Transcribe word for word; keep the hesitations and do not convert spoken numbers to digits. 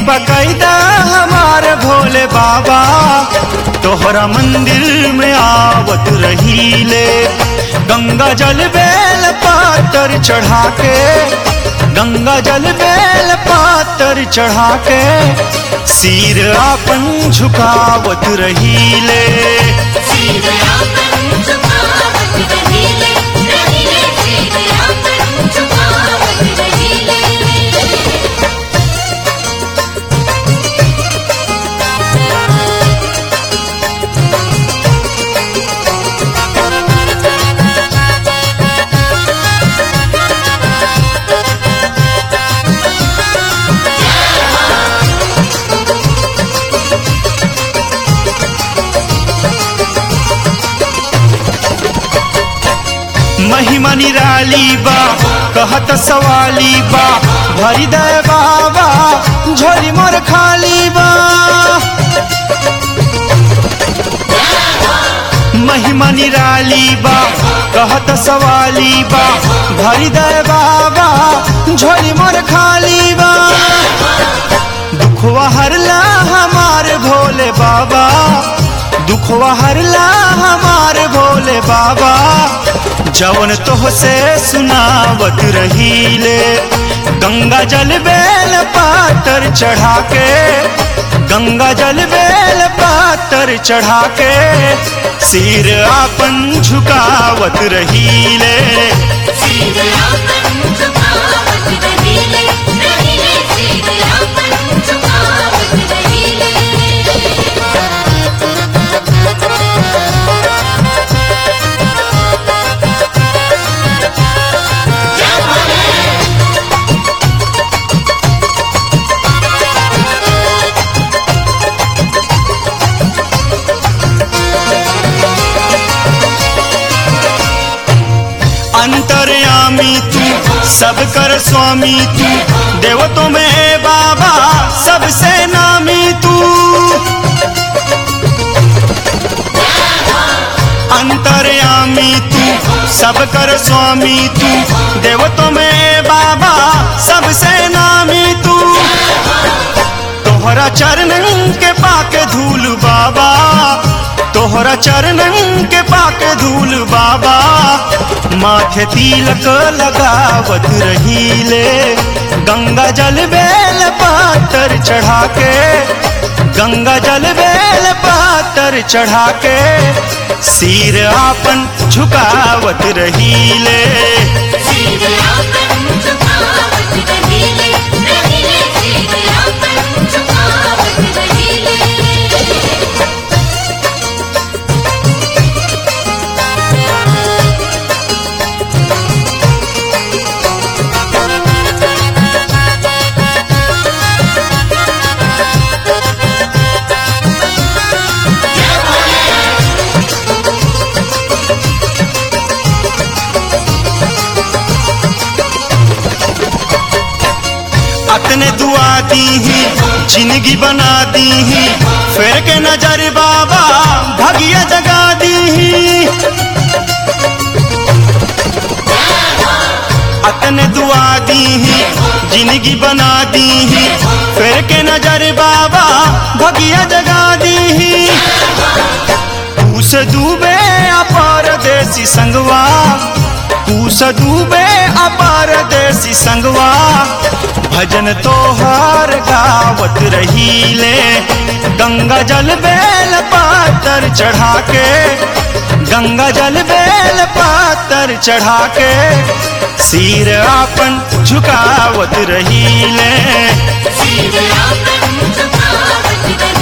कृपा कैदा हमारे भोले बाबा, तोहरा मंदिर में आवत रहीले। गंगा जल बेल पातर चढ़ा के, गंगा जल बेल पातर चढ़ा के, सिर आपन झुकावत रहीले। सिर आपन झुकावत रहीले, रहीले सिर आपन झुकावत रहीले। महिमा निराली बा कहत सवाली बा, भरी दे बाबा झोली मोर खाली बा। महिमा निराली बा कहत सवाली बा, भरी दे बाबा झोली मोर खाली बा। दुखवा हरला हमारे भोले बाबा, दुखवा हरला हमारे भोले बाबा, जवन तोह से सुनावत रहीले। गंगा जल बेल पातर चढ़ा के, गंगा जल बेल पातर चढ़ा के, सिर आपन झुकावत रहीले। सिर आपन झुकावत रहीले, रहीले सिर आपन झुकावत रहीले। अंतर्यामी तू सब कर स्वामी तू, देवतों में है बाबा सबसे नामी तू। अंतर्यामी तू सब कर स्वामी तू, देवतों में है बाबा सबसे नामी तू। तोहरा चरणन के पाके धूल बाबा, तोहरा चरणन के पाके धूल बाबा, माथे तिलक लगावत रहीले। गंगा जल बेल पातर चढ़ा के, गंगा जल बेल पातर चढ़ा के, सिर आपन झुकावत रहीले। सिर आपन झुकावत रहीले, रहीले सिर आपन झुकावत रहीले। अपने दुआ दी ही जिंदगी बना दी ही, फिर के नजर बाबा भगिया जगा दी ही। अपने दुआ दी ही जिंदगी बना दी ही, फिर के नजर बाबा भगिया जगा दी ही। पूस डूबे अपार देसी संगवा, पूस डूबे अपार देसी संगवा, भजन तोहर गावत रहीले। गंगा जल बेल पातर चढ़ा के, गंगा जल बेल पातर चढ़ा के, सिर आपन झुकावत रहीले। सिर आपन झुकावत रहीले।